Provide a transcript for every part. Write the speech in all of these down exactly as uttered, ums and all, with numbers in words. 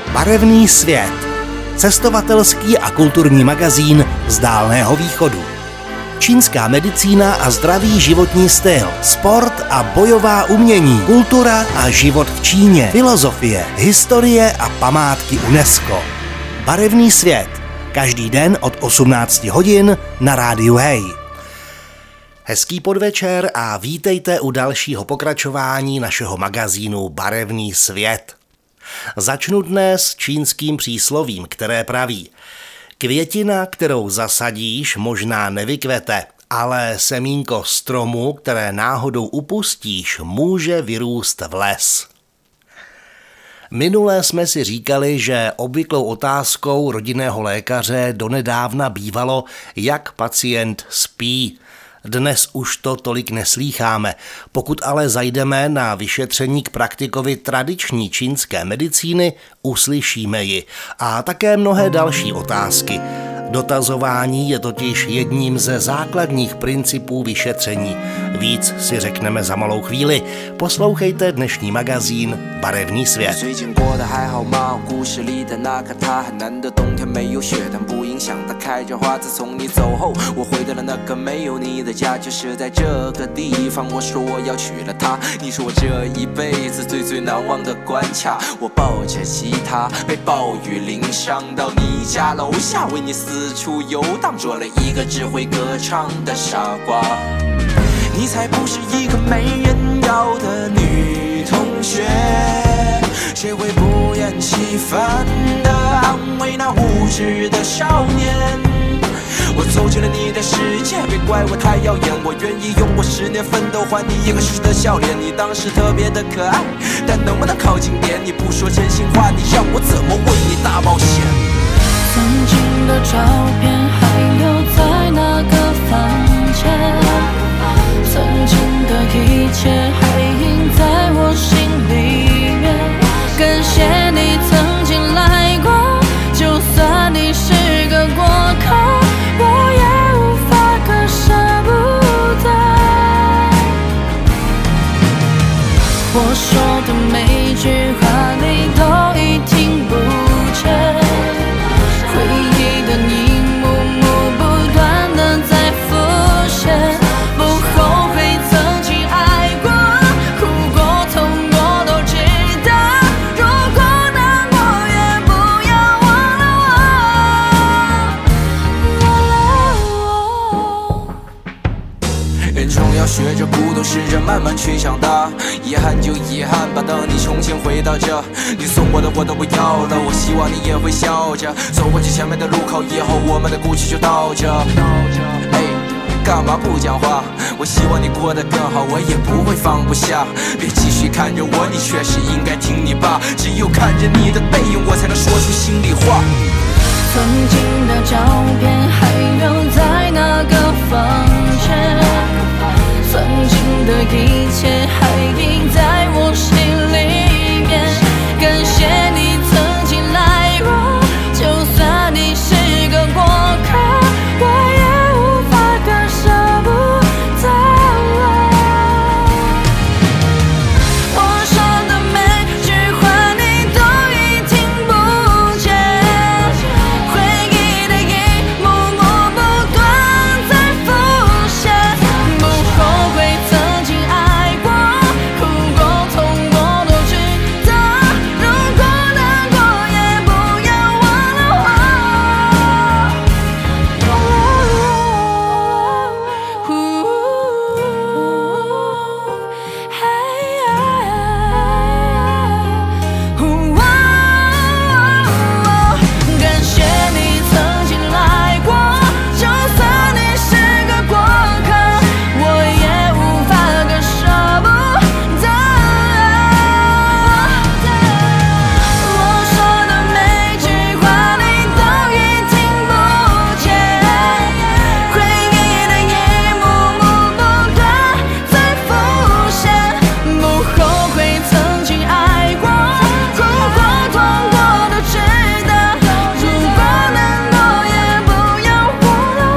Barevný svět. Cestovatelský a kulturní magazín z Dálného východu. Čínská medicína a zdravý životní styl, sport a bojová umění, kultura a život v Číně, filozofie, historie a památky UNESCO. Barevný svět. Každý den od osmnácti hodin na rádiu Hej. Hezký podvečer a vítejte u dalšího pokračování našeho magazínu Barevný svět. Začnu dnes čínským příslovím, které praví: květina, kterou zasadíš, možná nevykvete, ale semínko stromu, které náhodou upustíš, může vyrůst v les. Minule jsme si říkali, že obvyklou otázkou rodinného lékaře donedávna bývalo, jak pacient spí. Dnes už to tolik neslýcháme. Pokud ale zajdeme na vyšetření k praktikovi tradiční čínské medicíny, uslyšíme ji. A také mnohé další otázky. Dotazování je totiž jedním ze základních principů vyšetření. Víc si řekneme za malou chvíli. Poslouchejte dnešní magazín Barevný svět. 四处游荡，做了一个只会歌唱的傻瓜。你才不是一个没人要的女同学，谁会不厌其烦地安慰那无知的少年？我走进了你的世界，别怪我太耀眼，我愿意用我十年奋斗换你一个时时的笑脸。你当时特别的可爱，但能不能靠近点？你不说真心话，你让我怎么为你大冒险？ 曾经的照片还留在那个房间，曾经的一切还印在我心里面。感谢你曾经来过，就算你是个过客，我也无法割舍不得。我说的每句话你都已听不见，回忆的一幕幕不断地在浮现，不后悔曾经爱过，哭过痛过都值得，如果难过也不要忘了我。 人总要学着孤独，试着慢慢去长大，遗憾就遗憾吧，等你重新回到这，你送我的我都不要了，我希望你也会笑着走过去前面的路口，以后我们的故事就到这。哎，干嘛不讲话？我希望你过得更好，我也不会放不下。别继续看着我，你确实应该听你爸，只有看着你的背影，我才能说出心里话。 曾经的照片还留在那个房间，曾经的一切还印在我心里面。感谢你曾经来过，就算你是个过客，我也无法割舍不得。我说的每句话你都已听不见，回忆的一幕幕不断在浮现，不后悔曾经爱过，哭过痛过都值得，如果难过也不要忘了我。感谢你曾经来过，就算你是个过客，我也无法割舍不得。我说的每句话你都已听不见，回忆的一幕幕不断在浮现，不后悔曾经爱过，哭过痛过都值得，如果难过也不要忘了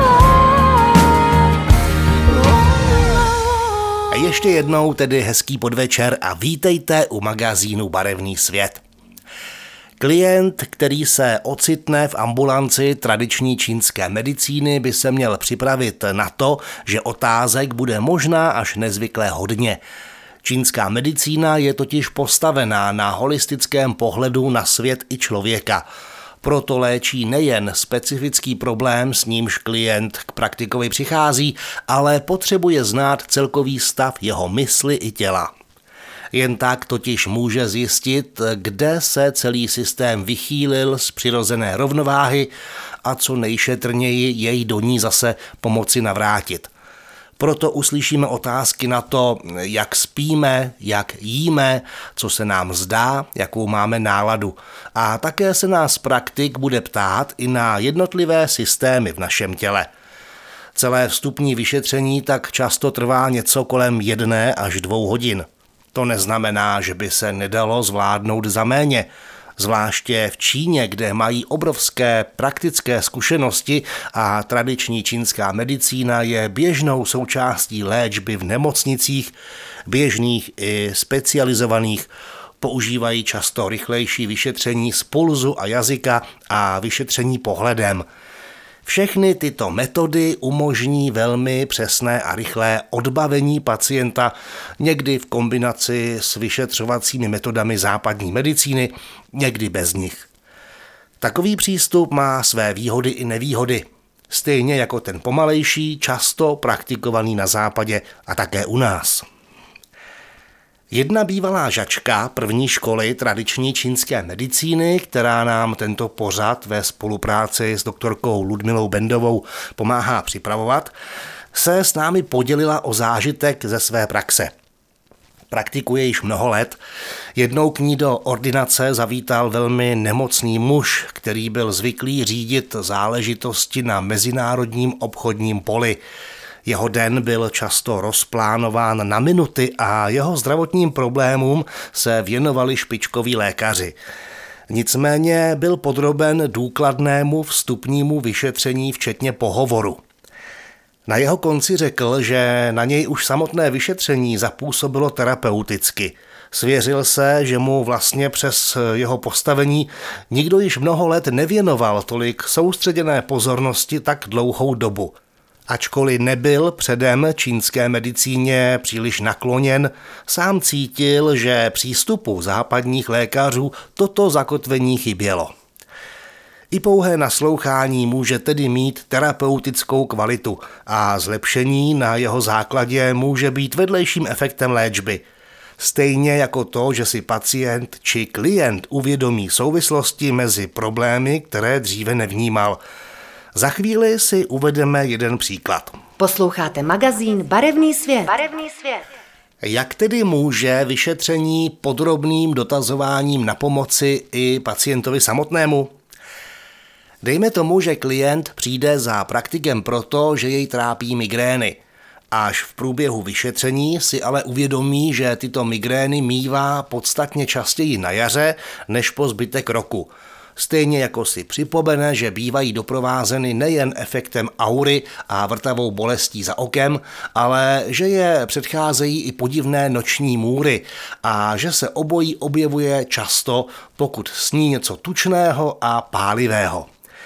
我。 A ještě jednou tedy hezký podvečer a vítejte u magazínu Barevný svět. Klient, který se ocitne v ambulanci tradiční čínské medicíny, by se měl připravit na to, že otázek bude možná až nezvykle hodně. Čínská medicína je totiž postavená na holistickém pohledu na svět i člověka. Proto léčí nejen specifický problém, s nímž klient k praktikovi přichází, ale potřebuje znát celkový stav jeho mysli i těla. Jen tak totiž může zjistit, kde se celý systém vychýlil z přirozené rovnováhy a co nejšetrněji jej do ní zase pomoci navrátit. Proto uslyšíme otázky na to, jak spíme, jak jíme, co se nám zdá, jakou máme náladu. A také se nás praktik bude ptát i na jednotlivé systémy v našem těle. Celé vstupní vyšetření tak často trvá něco kolem jedné až dvou hodin. To neznamená, že by se nedalo zvládnout za méně. Zvláště v Číně, kde mají obrovské praktické zkušenosti a tradiční čínská medicína je běžnou součástí léčby v nemocnicích, běžných i specializovaných, používají často rychlejší vyšetření z pulzu a jazyka a vyšetření pohledem. Všechny tyto metody umožní velmi přesné a rychlé odbavení pacienta, někdy v kombinaci s vyšetřovacími metodami západní medicíny, někdy bez nich. Takový přístup má své výhody i nevýhody, stejně jako ten pomalejší, často praktikovaný na západě a také u nás. Jedna bývalá žačka první školy tradiční čínské medicíny, která nám tento pořad ve spolupráci s doktorkou Ludmilou Bendovou pomáhá připravovat, se s námi podělila o zážitek ze své praxe. Praktikuje již mnoho let. Jednou k ní do ordinace zavítal velmi nemocný muž, který byl zvyklý řídit záležitosti na mezinárodním obchodním poli. Jeho den byl často rozplánován na minuty a jeho zdravotním problémům se věnovali špičkoví lékaři. Nicméně byl podroben důkladnému vstupnímu vyšetření včetně pohovoru. Na jeho konci řekl, že na něj už samotné vyšetření zapůsobilo terapeuticky. Svěřil se, že mu vlastně přes jeho postavení nikdo již mnoho let nevěnoval tolik soustředěné pozornosti tak dlouhou dobu. Ačkoliv nebyl předem čínské medicíně příliš nakloněn, sám cítil, že přístupu západních lékařů toto zakotvení chybělo. I pouhé naslouchání může tedy mít terapeutickou kvalitu a zlepšení na jeho základě může být vedlejším efektem léčby. Stejně jako to, že si pacient či klient uvědomí souvislosti mezi problémy, které dříve nevnímal. Za chvíli si uvedeme jeden příklad. Posloucháte magazín Barevný svět. Barevný svět. Jak tedy může vyšetření podrobným dotazováním na pomoci i pacientovi samotnému? Dejme tomu, že klient přijde za praktikem proto, že jej trápí migrény. Až v průběhu vyšetření si ale uvědomí, že tyto migrény mívá podstatně častěji na jaře než po zbytek roku. Stejně jako si připomene, že bývají doprovázeny nejen efektem aury a vrtavou bolestí za okem, ale že je předcházejí i podivné noční můry a že se obojí objevuje často, pokud sní něco tučného a pálivého.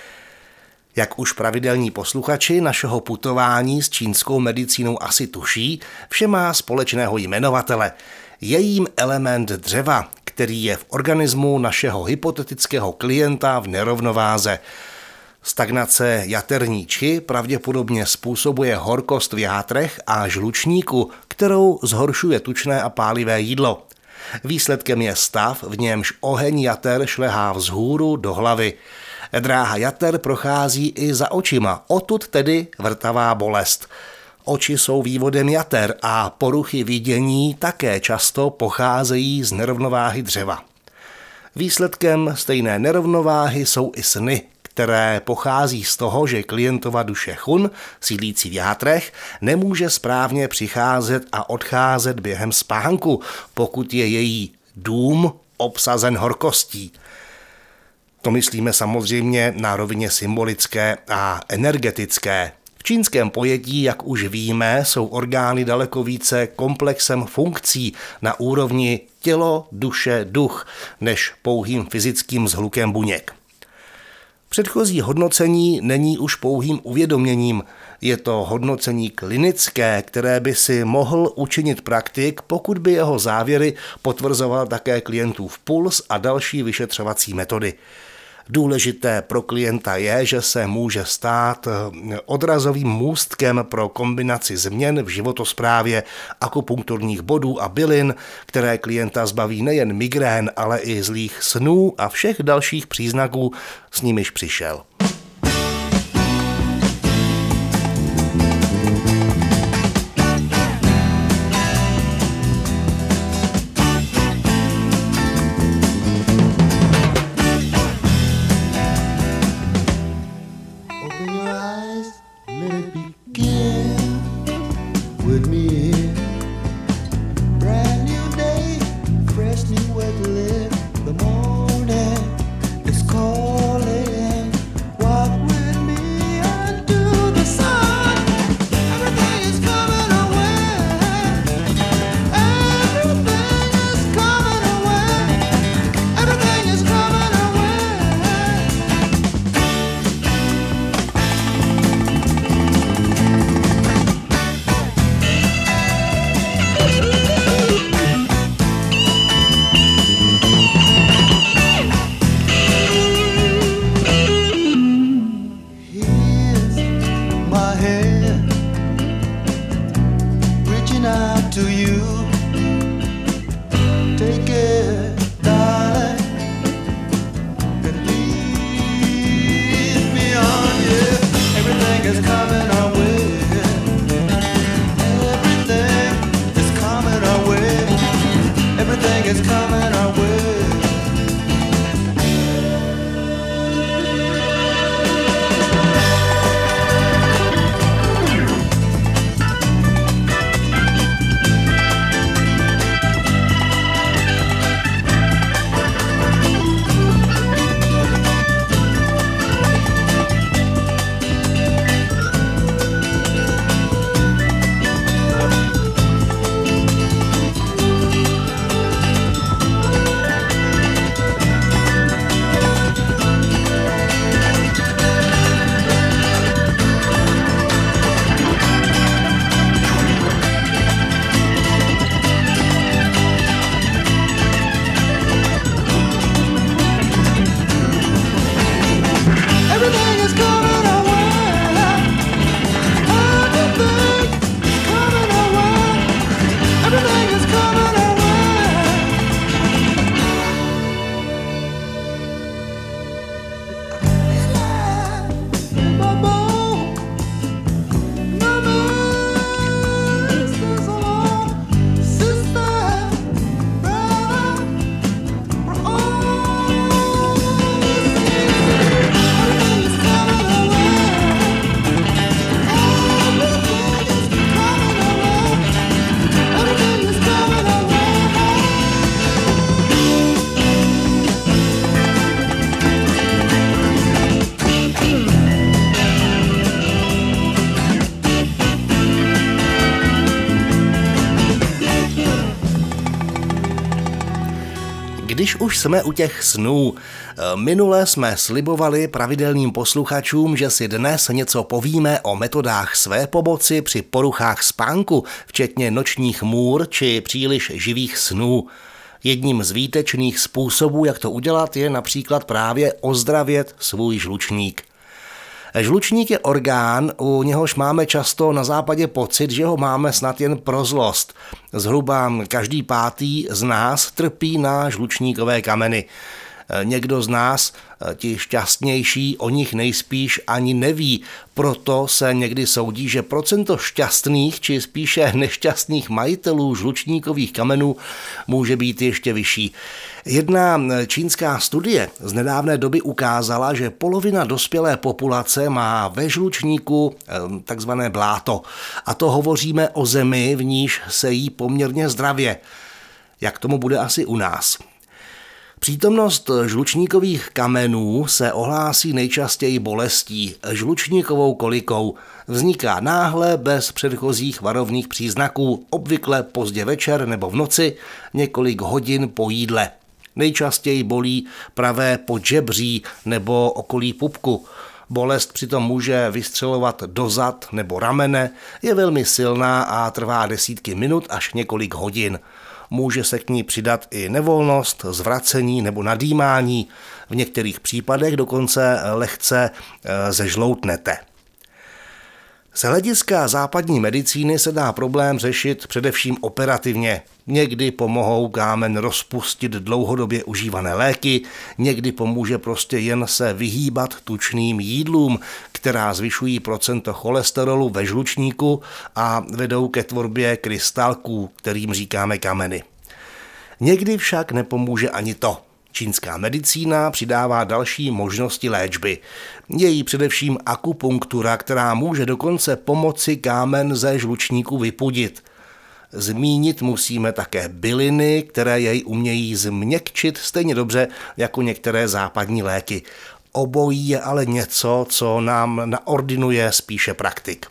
Jak už pravidelní posluchači našeho putování s čínskou medicínou asi tuší, vše má společného jmenovatele. Je jím element dřeva, který je v organismu našeho hypotetického klienta v nerovnováze. Stagnace jaterní čchy pravděpodobně způsobuje horkost v játrech a žlučníku, kterou zhoršuje tučné a pálivé jídlo. Výsledkem je stav, v němž oheň jater šlehá vzhůru do hlavy. Dráha jater prochází i za očima, odtud tedy vrtavá bolest. Oči jsou vývodem jater a poruchy vidění také často pocházejí z nerovnováhy dřeva. Výsledkem stejné nerovnováhy jsou i sny, které pochází z toho, že klientova duše chun, sídlící v játrech, nemůže správně přicházet a odcházet během spánku, pokud je její dům obsazen horkostí. To myslíme samozřejmě na rovině symbolické a energetické. V čínském pojetí, jak už víme, jsou orgány daleko více komplexem funkcí na úrovni tělo, duše, duch, než pouhým fyzickým zhlukem buněk. Předchozí hodnocení není už pouhým uvědoměním, je to hodnocení klinické, které by si mohl učinit praktik, pokud by jeho závěry potvrzoval také klientův puls a další vyšetřovací metody. Důležité pro klienta je, že se může stát odrazovým můstkem pro kombinaci změn v životosprávě, akupunkturních bodů a bylin, které klienta zbaví nejen migrén, ale i zlých snů a všech dalších příznaků, s nimiž přišel. Když už jsme u těch snů, minule jsme slibovali pravidelným posluchačům, že si dnes něco povíme o metodách své pomoci při poruchách spánku, včetně nočních můr či příliš živých snů. Jedním z výtečných způsobů, jak to udělat, je například právě ozdravět svůj žlučník. Žlučník je orgán, u něhož máme často na západě pocit, že ho máme snad jen pro zlost. Zhruba každý pátý z nás trpí na žlučníkové kameny. Někdo z nás, ti šťastnější, o nich nejspíš ani neví, proto se někdy soudí, že procento šťastných či spíše nešťastných majitelů žlučníkových kamenů může být ještě vyšší. Jedna čínská studie z nedávné doby ukázala, že polovina dospělé populace má ve žlučníku takzvané bláto. A to hovoříme o zemi, v níž se jí poměrně zdravě. Jak tomu bude asi u nás? Přítomnost žlučníkových kamenů se ohlásí nejčastěji bolestí, žlučníkovou kolikou. Vzniká náhle, bez předchozích varovných příznaků, obvykle pozdě večer nebo v noci, několik hodin po jídle. Nejčastěji bolí pravé podžebří nebo okolí pupku. Bolest přitom může vystřelovat do zad nebo ramene, je velmi silná a trvá desítky minut až několik hodin. Může se k ní přidat i nevolnost, zvracení nebo nadýmání. V některých případech dokonce lehce zežloutnete. Z hlediska západní medicíny se dá problém řešit především operativně. Někdy pomohou kámen rozpustit dlouhodobě užívané léky, někdy pomůže prostě jen se vyhýbat tučným jídlům, která zvyšují procento cholesterolu ve žlučníku a vedou ke tvorbě krystalků, kterým říkáme kameny. Někdy však nepomůže ani to. Čínská medicína přidává další možnosti léčby. Je jí především akupunktura, která může dokonce pomoci kámen ze žlučníku vypudit. Zmínit musíme také byliny, které jej umějí změkčit stejně dobře jako některé západní léky. Obojí je ale něco, co nám naordinuje spíše praktik.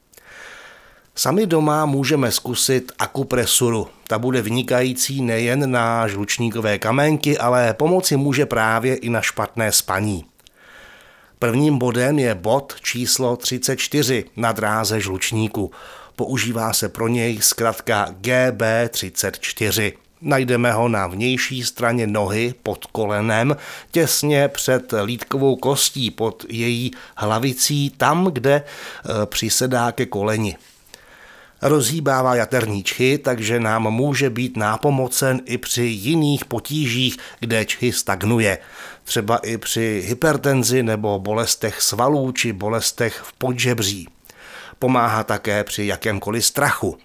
Sami doma můžeme zkusit akupresuru. Ta bude vynikající nejen na žlučníkové kamenky, ale pomoci může právě i na špatné spaní. Prvním bodem je bod číslo třicet čtyři na dráze žlučníku. Používá se pro něj zkratka G B třicet čtyři. Najdeme ho na vnější straně nohy pod kolenem, těsně před lýtkovou kostí pod její hlavicí, tam, kde e, přisedá ke koleni. Rozhýbává jaterní čchy, takže nám může být nápomocen i při jiných potížích, kde čchy stagnuje. Třeba i při hypertenzi nebo bolestech svalů či bolestech v podžebří. Pomáhá také při jakémkoliv strachu.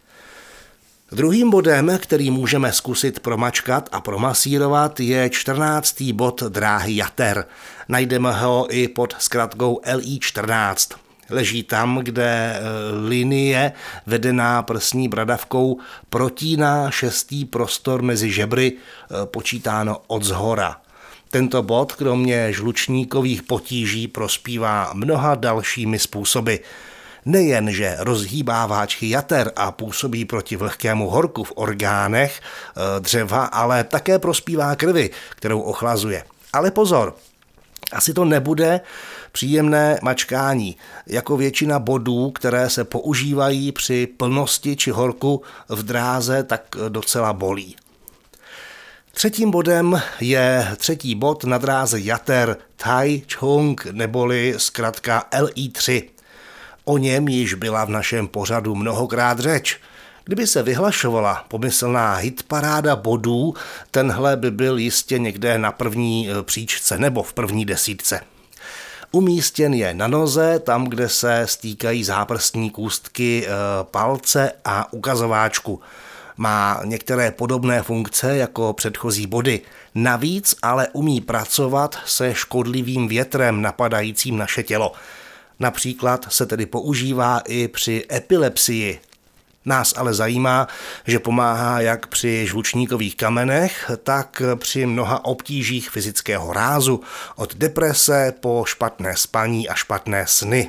Druhým bodem, který můžeme zkusit promačkat a promasírovat, je čtrnáctý bod dráhy jater. Najdeme ho i pod zkratkou L I čtrnáct. Leží tam, kde linie vedená prsní bradavkou protíná šestý prostor mezi žebry, počítáno od zhora. Tento bod kromě žlučníkových potíží prospívá mnoha dalšími způsoby. Nejen, že rozhýbává čchy jater a působí proti vlhkému horku v orgánech dřeva, ale také prospívá krvi, kterou ochlazuje. Ale pozor, asi to nebude příjemné mačkání, jako většina bodů, které se používají při plnosti či horku v dráze, tak docela bolí. Třetím bodem je třetí bod na dráze jater Tai Chung, neboli zkratka L I tři. O něm již byla v našem pořadu mnohokrát řeč. Kdyby se vyhlašovala pomyslná hitparáda bodů, tenhle by byl jistě někde na první příčce nebo v první desítce. Umístěn je na noze, tam, kde se stýkají záprstní kůstky palce a ukazováčku. Má některé podobné funkce jako předchozí body. Navíc ale umí pracovat se škodlivým větrem napadajícím naše tělo. Například se tedy používá i při epilepsii. Nás ale zajímá, že pomáhá jak při žlučníkových kamenech, tak při mnoha obtížích fyzického rázu, od deprese po špatné spaní a špatné sny.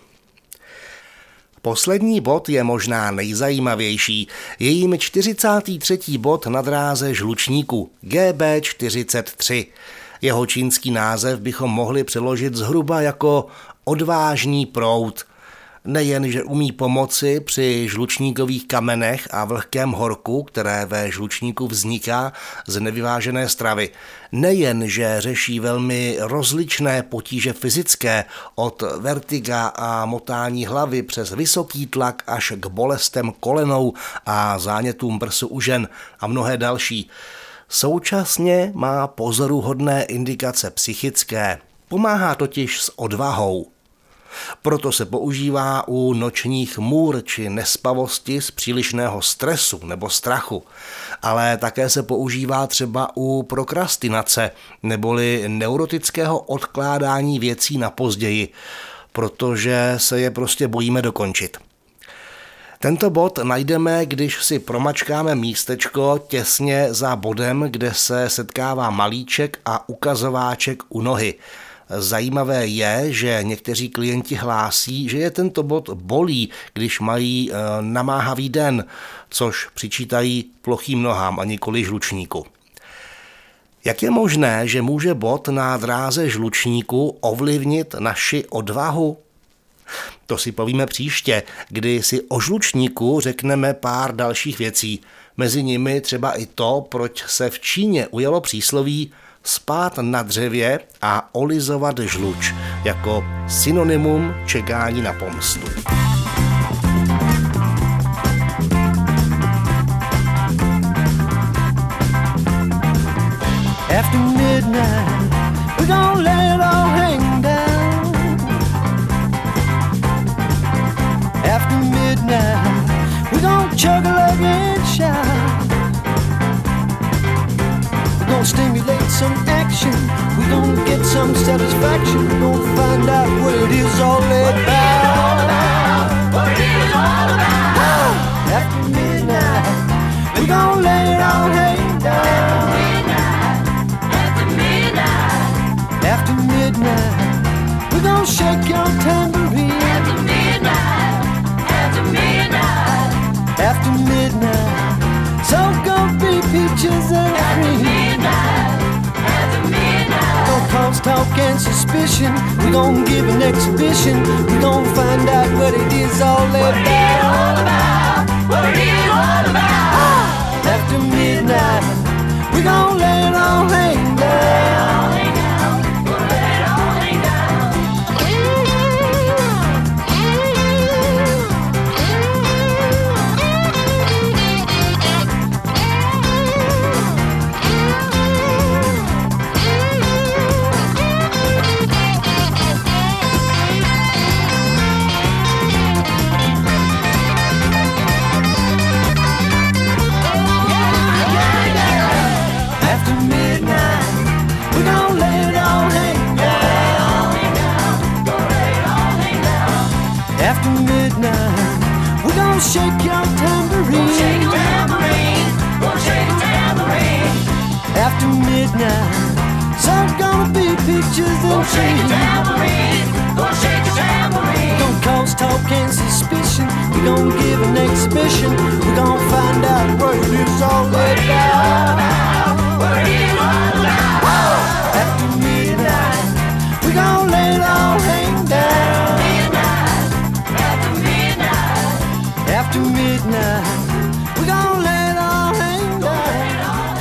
Poslední bod je možná nejzajímavější. Je jím čtyřicátý třetí bod na dráze žlučníku G B čtyřicet tři. Jeho čínský název bychom mohli přeložit zhruba jako odvážný proud. Nejen, že umí pomoci při žlučníkových kamenech a vlhkém horku, které ve žlučníku vzniká z nevyvážené stravy. Nejen, že řeší velmi rozličné potíže fyzické, od vertiga a motání hlavy přes vysoký tlak až k bolestem kolenou a zánětům prsu u žen a mnohé další. Současně má pozoruhodné indikace psychické. Pomáhá totiž s odvahou. Proto se používá u nočních můr či nespavosti z přílišného stresu nebo strachu, ale také se používá třeba u prokrastinace neboli neurotického odkládání věcí na později, protože se je prostě bojíme dokončit. Tento bod najdeme, když si promačkáme místečko těsně za bodem, kde se setkává malíček a ukazováček u nohy. Zajímavé je, že někteří klienti hlásí, že je tento bod bolí, když mají e, namáhavý den, což přičítají plochým nohám a nikoli žlučníku. Jak je možné, že může bod na dráze žlučníku ovlivnit naši odvahu? To si povíme příště, kdy si o žlučníku řekneme pár dalších věcí. Mezi nimi třeba i to, proč se v Číně ujalo přísloví spát na dřevě a olizovat žluč jako synonymum čekání na pomstu. After midnight, we're gonna let it all hang down. After midnight, we're gonna chug a lug and shout. We're gonna stimulate some action. We're gonna get some satisfaction. We're gonna find out what it is all about. What it is all about. After midnight, we're gonna let it all hang down. After midnight, we're gonna shake your tambourine. After midnight, after midnight, after midnight, so gonna be peaches and after cream. Midnight, after midnight, gonna cause talk and suspicion. We're gonna give an exhibition. We're gonna find out what it is all about. What it is all about. What it is all about. Ah, after midnight, we're gonna let it all hang down. Shake your tambourine. We'll shake a tambourine. We'll shake a tambourine. After midnight, so gonna be pictures and we'll shake a tambourine. We'll shake a tambourine. Gonna cause talk and suspicion. We're gonna give an exhibition. We're gonna find out what it is all about. What it is all about. After midnight, we're gonna let it all hang down. After midnight, we're gonna let it all hang down.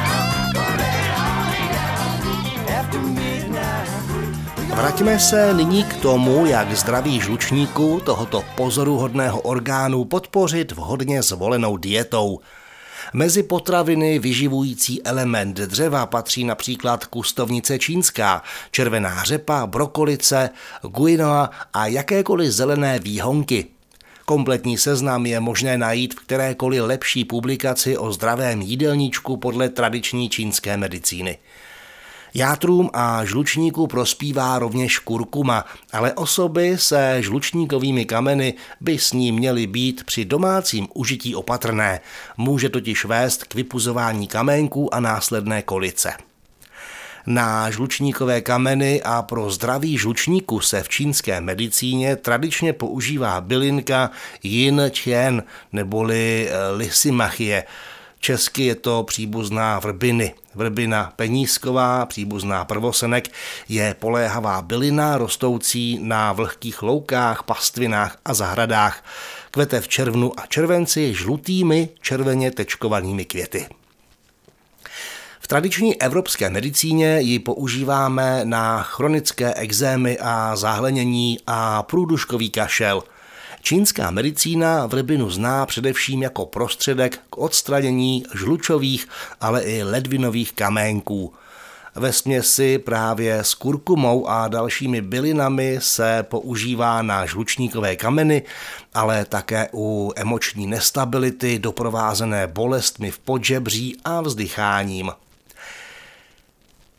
After midnight. Vraťme se nyní k tomu, jak zdraví žlučníku, tohoto pozoruhodného orgánu, podpořit vhodně zvolenou dietou. Mezi potraviny vyživující element dřeva patří například kustovnice čínská, červená řepa, brokolice, guinoa a jakékoliv zelené výhonky. Kompletní seznam je možné najít v kterékoliv lepší publikaci o zdravém jídelníčku podle tradiční čínské medicíny. Játrům a žlučníku prospívá rovněž kurkuma, ale osoby se žlučníkovými kameny by s ní měly být při domácím užití opatrné. Může totiž vést k vypuzování kamenků a následné kolice. Na žlučníkové kameny a pro zdraví žlučníku se v čínské medicíně tradičně používá bylinka Yin Qian neboli lysimachie. Česky je to příbuzná vrbiny. Vrbina penízková, příbuzná prvosenek, je poléhavá bylina rostoucí na vlhkých loukách, pastvinách a zahradách. Kvete v červnu a červenci žlutými červeně tečkovanými květy. V tradiční evropské medicíně ji používáme na chronické ekzémy a záhlenění a průduškový kašel. Čínská medicína vrbinu zná především jako prostředek k odstranění žlučových, ale i ledvinových kaménků. Ve směsi právě s kurkumou a dalšími bylinami se používá na žlučníkové kameny, ale také u emoční nestability doprovázené bolestmi v podžebří a vzdycháním.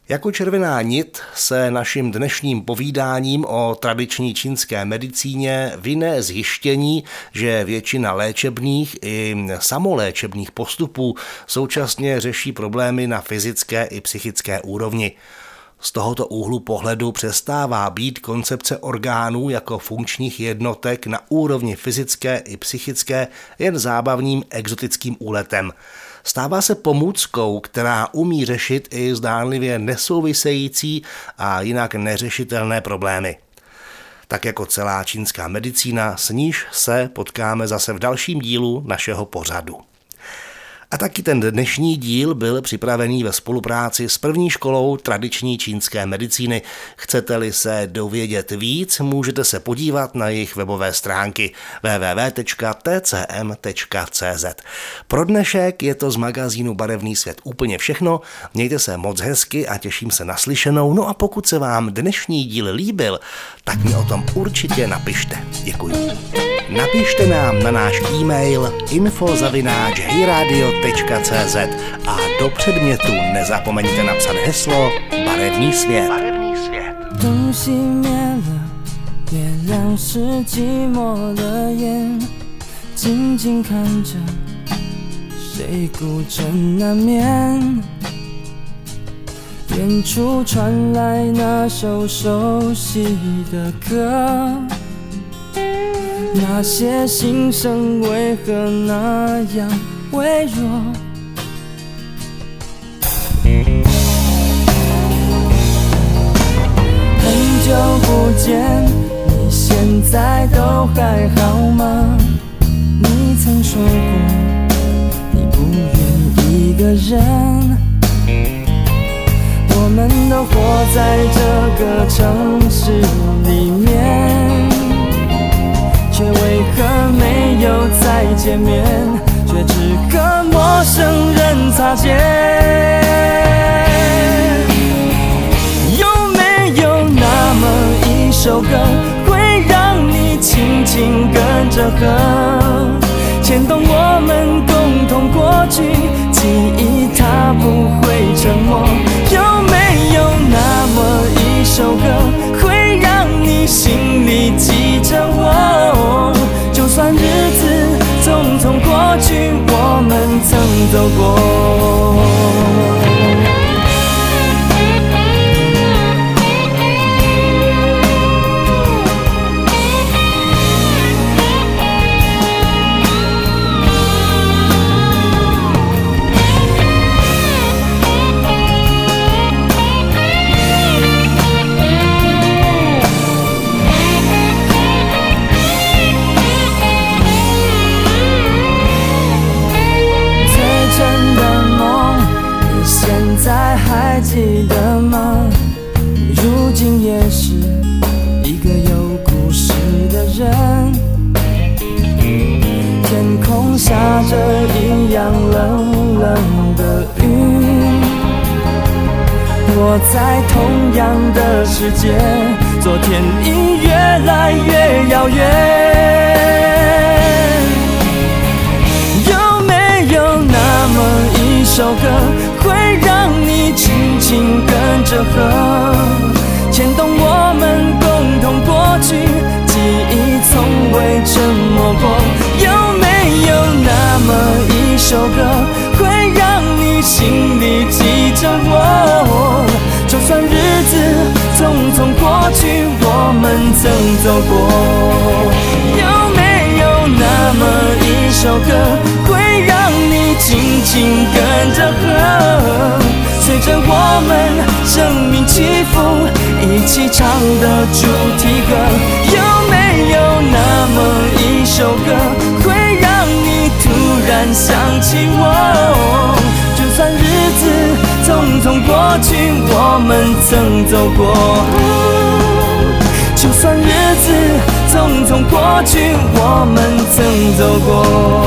Jako červená nit se naším dnešním povídáním o tradiční čínské medicíně vyne zjištění, že většina léčebných i samoléčebných postupů současně řeší problémy na fyzické i psychické úrovni. Z tohoto úhlu pohledu přestává být koncepce orgánů jako funkčních jednotek na úrovni fyzické i psychické jen zábavným exotickým úletem. Stává se pomůckou, která umí řešit i zdánlivě nesouvisející a jinak neřešitelné problémy. Tak jako celá čínská medicína, s níž se potkáme zase v dalším dílu našeho pořadu. A taky ten dnešní díl byl připravený ve spolupráci s první školou tradiční čínské medicíny. Chcete-li se dovědět víc, můžete se podívat na jejich webové stránky w w w tečka t c m tečka c z. Pro dnešek je to z magazínu Barevný svět úplně všechno. Mějte se moc hezky a těším se na slyšenou. No a pokud se vám dnešní díl líbil, tak mi o tom určitě napište. Děkuji. Napište nám na náš e-mail info zavináč hejradio tečka c z a do předmětu nezapomeňte napsat heslo Barevný svět. Barevný svět. 灯熄灭了，月亮是寂寞的眼，静静看着谁孤枕难眠。远处传来那首熟悉的歌，那些心声为何那样微弱？很久不见，你现在都还好吗？你曾说过，你不愿一个人。我们都活在这个城市里面，却为何没有再见面，却只和陌生人擦肩。有没有那么一首歌，会让你轻轻跟着和，牵动我们共同过去，记忆它不会沉默。有没有那么一首歌，会让你心里记着我？就算日子匆匆过去，我们曾走过。还记得吗？如今也是一个有故事的人。天空下着一样冷冷的雨，我在同样的世界，昨天已越来越遥远。有没有那么一首歌，会让你轻轻跟着和，牵动我们共同过去，记忆从未沉默过。有没有那么一首歌，会让你心里记着我？就算日子匆匆过去，我们曾走过。有没有那么一首歌，会让你轻轻跟着和，随着我们生命起伏，一起唱的主题歌。有没有那么一首歌，会让你突然想起我？就算日子匆匆过去，我们曾走过。就算日子匆匆过去，我们曾走过。